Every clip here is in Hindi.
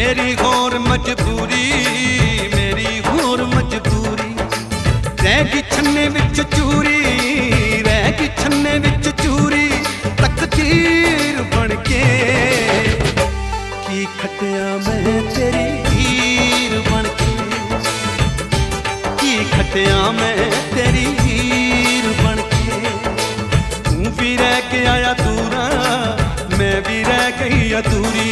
तेरी होर मजबूरी मेरी होर मजबूरी रहगी छन्ने विच चूरी रहगी छन्ने विच चूरी तकदीर बन के की खटिया मैं तेरी हीर बन के की खटिया मैं तेरी हीर बन के तू भी रह के आया दूरा मैं भी रह गई अधूरी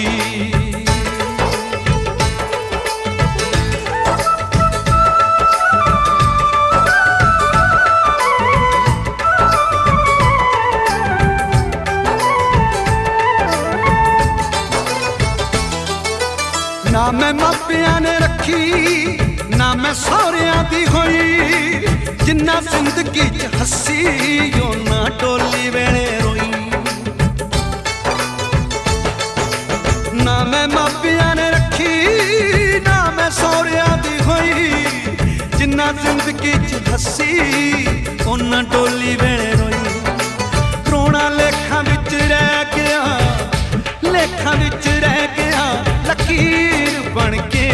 ना मैं मापिया ने रखी ना मैं सौरिया दी होई जिन्ना जिंदगी च हसी यो ना टोली वेले रोई ना मैं मापिया ने रखी ना मैं सौरिया दी होई जिन्ना जिंदगी च हसी ओना टोली वेले रोई रोना लेखा विच रह गया लेखा विच रह गया लकीर बन के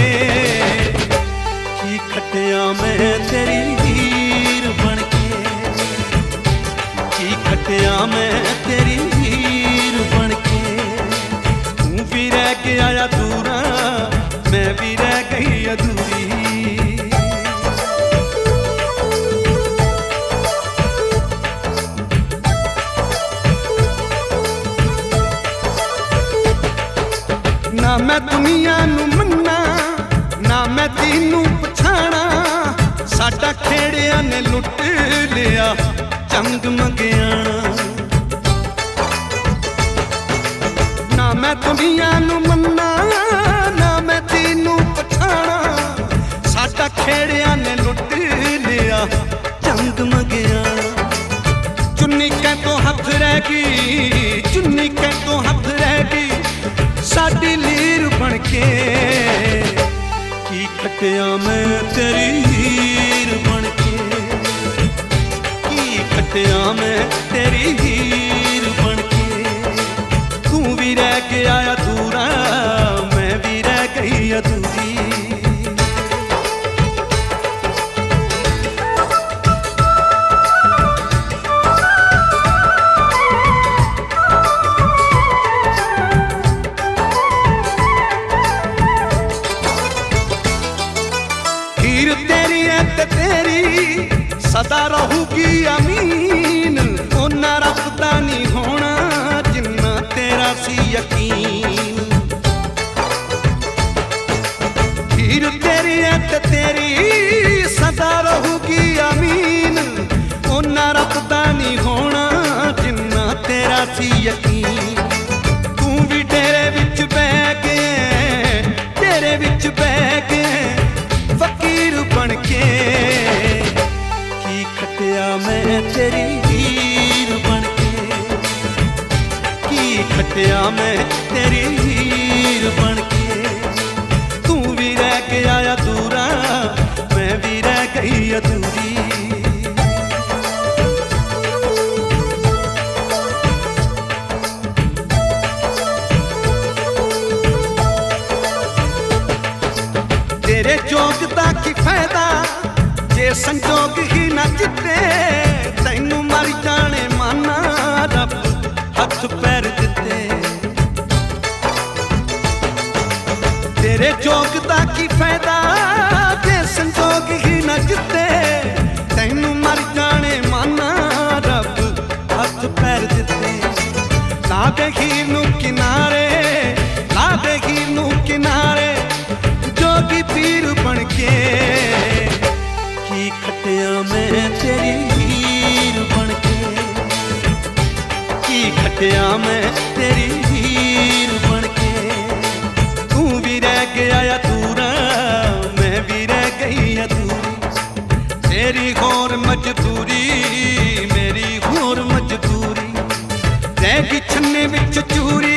की खटिया मैं तेरी हीर बन के की खटिया मैं तेरी हीर बन के तू भी रह के आया दूरा मैं भी रह गई अधूरी ना मैं दुनिया नू मन्ना ना मैं तीनू पछाणा साडा खेड़िया ने लुट लिया चंग मंगियाना ना मैं दुनिया नू मन्ना ना मैं तीनू पछाणा साडा खेड़िया ने लुट लिया चंग मंगियाना चुन्नी कै तो हथ रह गई चुन्नी कै तो हथ रह गई साडी लीर बन के की खटिया मैं तेरी हीर बन के की खटिया मैं तेरी हीर बन के तू भी रह के आया दूरा मैं भी रह गई अधूरी तेरी है ते तेरी सदा रहूगी अमीन ओना रखता नहीं होना जिन्ना तेरा सी यकीन हीर तेरी है ते तेरी सदा रहूगी अमीन ओना रखता नहीं होना जिन्ना तेरा सी यकीन तू भी तेरे विच बह गए तेरे विच बह गए फकीर बन के की खटिया मैं तेरी हीर बन के की खटिया मैं तेरी हीर बन के तू भी रह के आया दूरा मैं भी रह गई अधूरी तेरे जोगदा की फायदा जे संजोग ही ना जिते तैनू मर जाने माना रब हथ पैर दिते तेरे जोगदा की फायदा जे संजोग ही ना जिते तैनू मर जाने माना रब हथ पैर दिते ला दे हीर नू किनारे ला दे हीर नू किनारे जोगी पीर बन के की खटिया मैं तेरी हीर बन के की खटिया मैं तेरी हीर बन के तू भी रह के आया दूरा मैं भी रह गई अधूरी तेरी होर मजबूरी मेरी होर मजबूरी रहगी छन्ने विच चूरी